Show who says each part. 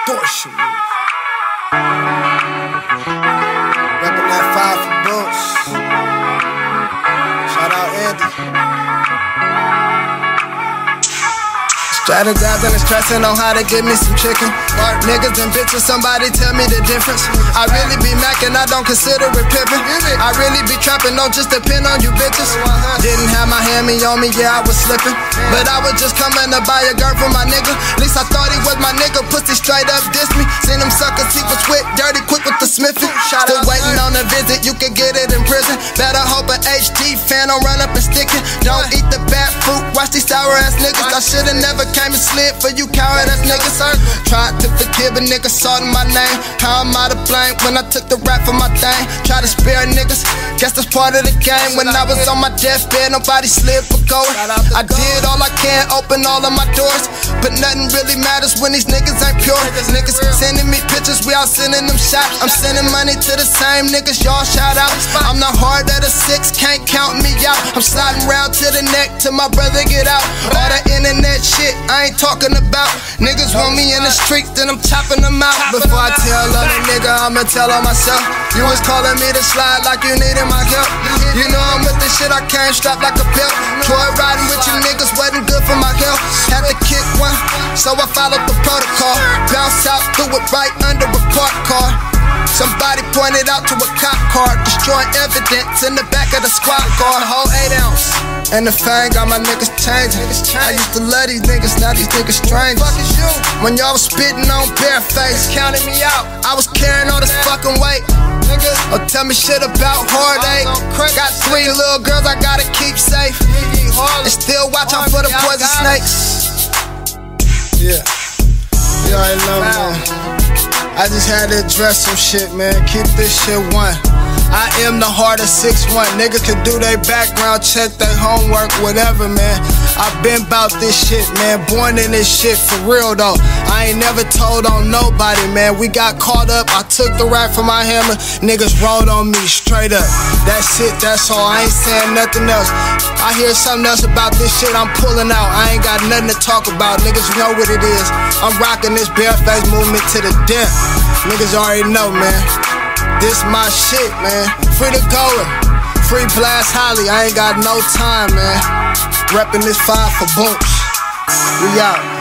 Speaker 1: extortion move. Reppin' that 5 for Boots. Shout out Andy. Strategizing and stressing on how to get me some chicken. Niggas and bitches, somebody tell me the difference. I really be macking, I don't consider it pimpin'. I really be trapping, don't just depend on you bitches. Didn't have my hammy on me, yeah, I was slipping. But I was just coming to buy a girl for my nigga. At least I thought he was my nigga, pussy straight up diss me. Seen him suckers, he was with dirty, quick with the smithy. Still waiting on a visit, you could get it in prison. Better hope a HD fan don't run up and stick it. Don't eat the bad fruit, watch these sour ass niggas. I should've never came and slid for you coward ass niggas. Tried to forgive a nigga, salting my name. How am I to blame when I took the rap for my thing? Try to spare niggas, guess that's part of the game. When I was on my deathbed, nobody slid for going. I did all I can, open all of my doors, but nothing really matters when these niggas ain't pure. Niggas sending me pictures, we all sending them shots. I'm sending money to the same niggas, y'all shout out. I'm the heart of the 6, can't count me out. I'm sliding round to the neck till my brother get out. All the internet shit I ain't talking about. Niggas want me in the streets, then I'm chopping them out. Before I tell on a nigga, I'ma tell on myself. You was calling me to slide like you needed my help. You know I'm with this shit, I came strapped like a belt. Joy riding with you niggas wasn't good for my health. Had to kick one, so I followed the protocol. Bounce out, threw it right under a parked car. Somebody pointed out to a cop car, destroying evidence in the back of the squad car. Whole 8 ounce, and the fang got my niggas changing. I used to love these niggas, now these niggas strange. When y'all was spitting on bare face, counting me out, I was carrying all this fucking weight. Or tell me shit about heartache. Got 3 little girls I gotta keep safe, and still watch out for the poison snakes. Yeah, you already know, man. I just had to address some shit, man. Keep this shit one. I am the heart of 6'1". Niggas can do their background check, their homework, whatever, man. I been bout this shit, man. Born in this shit for real, though. I ain't never told on nobody, man. We got caught up, I took the rap from my hammer. Niggas rolled on me straight up. That's it, that's all. I ain't saying nothing else. I hear something else about this shit, I'm pulling out. I ain't got nothing to talk about. Niggas know what it is. I'm rocking this bareface movement to the death. Niggas already know, man. This my shit, man. Free to goer, free Blast Holly. I ain't got no time, man. Reppin' this 5 for Boots. We out.